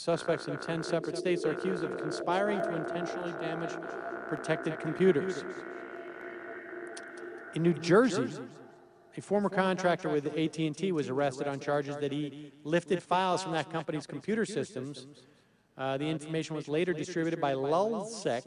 Suspects in 10 separate states are accused of conspiring to intentionally damage protected computers. In New Jersey, a former contractor with AT&T was arrested on charges that he lifted files from that company's computer systems. The information was later distributed by Lulzsec.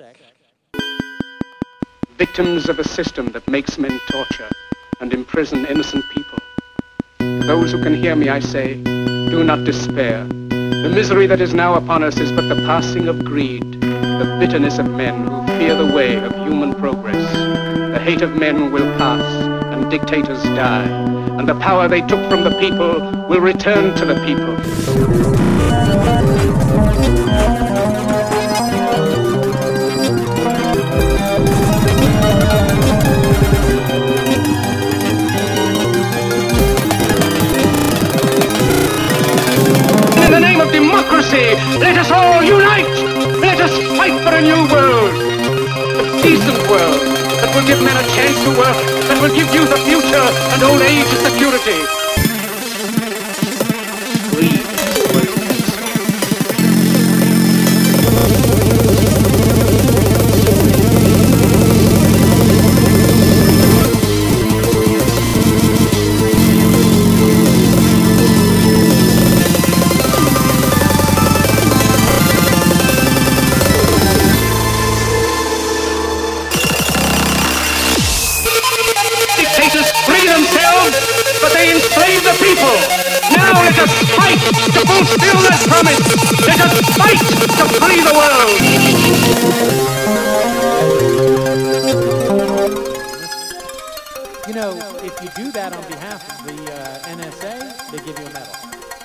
Victims of a system that makes men torture and imprison innocent people. To those who can hear me, I say, do not despair. The misery that is now upon us is but the passing of greed, the bitterness of men who fear the way of human progress. The hate of men will pass, and dictators die, and the power they took from the people will return to the people. In the name of democracy, let us all unite! Let us fight for a new world! A decent world that will give men a chance to work, that will give youth a future and old age a security. Dictators free themselves, but they enslave the people. Now let us fight to fulfill that promise. Let us fight to free the world. You know, if you do that on behalf of the NSA, they give you a medal.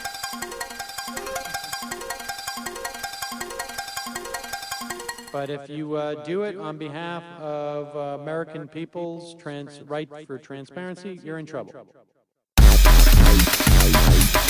But if you do it on behalf of American people's right for transparency, you're in trouble.